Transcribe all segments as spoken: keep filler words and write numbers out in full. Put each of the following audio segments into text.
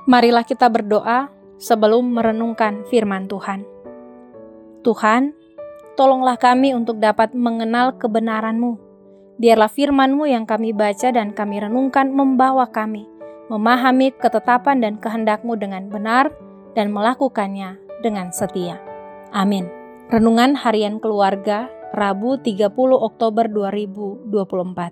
Marilah kita berdoa sebelum merenungkan firman Tuhan. Tuhan, tolonglah kami untuk dapat mengenal kebenaran-Mu. Biarlah firman-Mu yang kami baca dan kami renungkan membawa kami memahami ketetapan dan kehendak-Mu dengan benar dan melakukannya dengan setia. Amin. Renungan Harian Keluarga, Rabu tiga puluh Oktober dua ribu dua puluh empat.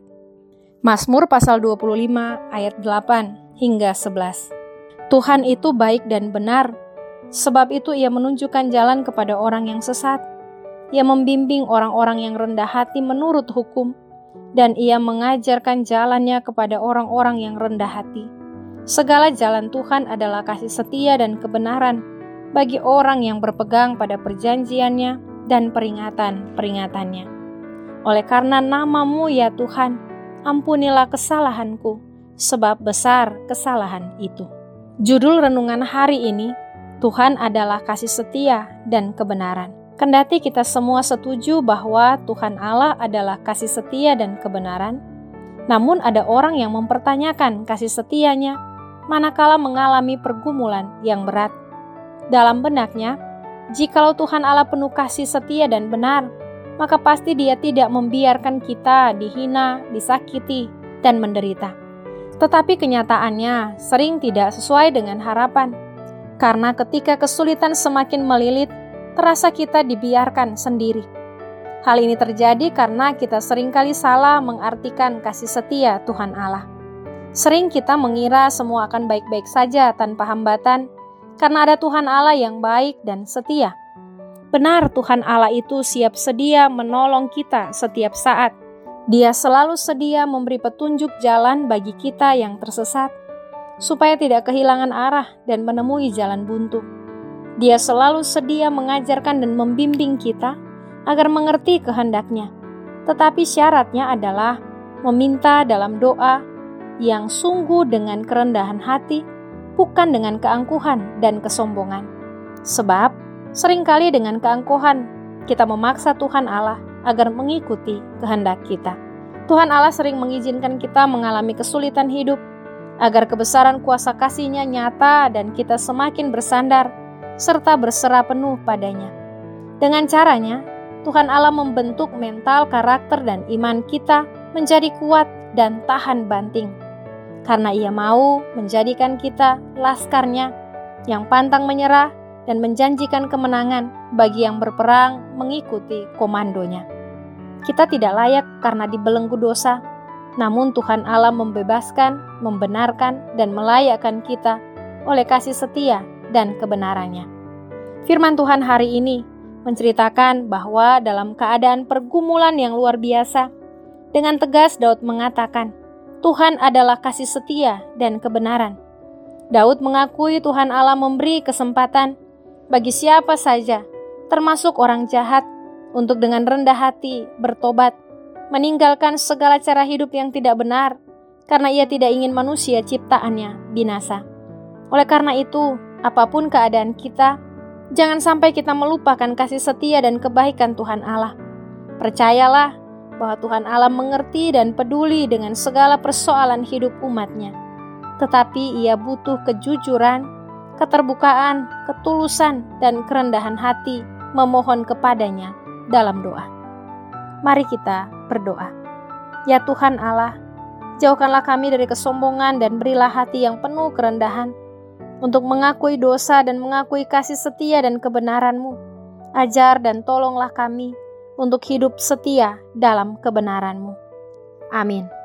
Mazmur pasal dua puluh lima ayat delapan hingga sebelas. Tuhan itu baik dan benar, sebab itu Ia menunjukkan jalan kepada orang yang sesat. Ia membimbing orang-orang yang rendah hati menurut hukum, dan Ia mengajarkan jalannya kepada orang-orang yang rendah hati. Segala jalan Tuhan adalah kasih setia dan kebenaran bagi orang yang berpegang pada perjanjiannya dan peringatan-peringatannya. Oleh karena nama-Mu ya Tuhan, ampunilah kesalahanku, sebab besar kesalahan itu. Judul renungan hari ini, Tuhan adalah kasih setia dan kebenaran. Kendati kita semua setuju bahwa Tuhan Allah adalah kasih setia dan kebenaran, namun ada orang yang mempertanyakan kasih setianya manakala mengalami pergumulan yang berat. Dalam benaknya, jikalau Tuhan Allah penuh kasih setia dan benar, maka pasti Dia tidak membiarkan kita dihina, disakiti, dan menderita. Tetapi kenyataannya sering tidak sesuai dengan harapan, karena ketika kesulitan semakin melilit, terasa kita dibiarkan sendiri. Hal ini terjadi karena kita seringkali salah mengartikan kasih setia Tuhan Allah. Sering kita mengira semua akan baik-baik saja tanpa hambatan, karena ada Tuhan Allah yang baik dan setia. Benar, Tuhan Allah itu siap sedia menolong kita setiap saat. Dia selalu sedia memberi petunjuk jalan bagi kita yang tersesat, supaya tidak kehilangan arah dan menemui jalan buntu. Dia selalu sedia mengajarkan dan membimbing kita agar mengerti kehendak-Nya. Tetapi syaratnya adalah meminta dalam doa yang sungguh dengan kerendahan hati, bukan dengan keangkuhan dan kesombongan. Sebab seringkali dengan keangkuhan kita memaksa Tuhan Allah agar mengikuti kehendak kita. Tuhan Allah sering mengizinkan kita mengalami kesulitan hidup agar kebesaran kuasa kasih-Nya nyata dan kita semakin bersandar serta berserah penuh padanya. Dengan caranya, Tuhan Allah membentuk mental, karakter, dan iman kita menjadi kuat dan tahan banting. Karena Ia mau menjadikan kita laskar-Nya yang pantang menyerah dan menjanjikan kemenangan bagi yang berperang mengikuti komando-Nya. Kita tidak layak karena dibelenggu dosa, namun Tuhan Allah membebaskan, membenarkan, dan melayakkan kita oleh kasih setia dan kebenarannya. Firman Tuhan hari ini menceritakan bahwa dalam keadaan pergumulan yang luar biasa, dengan tegas Daud mengatakan, Tuhan adalah kasih setia dan kebenaran. Daud mengakui Tuhan Allah memberi kesempatan bagi siapa saja, termasuk orang jahat, untuk dengan rendah hati bertobat, meninggalkan segala cara hidup yang tidak benar, karena Ia tidak ingin manusia ciptaannya binasa. Oleh karena itu, apapun keadaan kita, jangan sampai kita melupakan kasih setia dan kebaikan Tuhan Allah. Percayalah bahwa Tuhan Allah mengerti dan peduli dengan segala persoalan hidup umat-Nya. Tetapi Ia butuh kejujuran, keterbukaan, ketulusan, dan kerendahan hati memohon kepadanya dalam doa. Mari kita berdoa. Ya Tuhan Allah, jauhkanlah kami dari kesombongan dan berilah hati yang penuh kerendahan untuk mengakui dosa dan mengakui kasih setia dan kebenaran-Mu. Ajar dan tolonglah kami untuk hidup setia dalam kebenaran-Mu. Amin.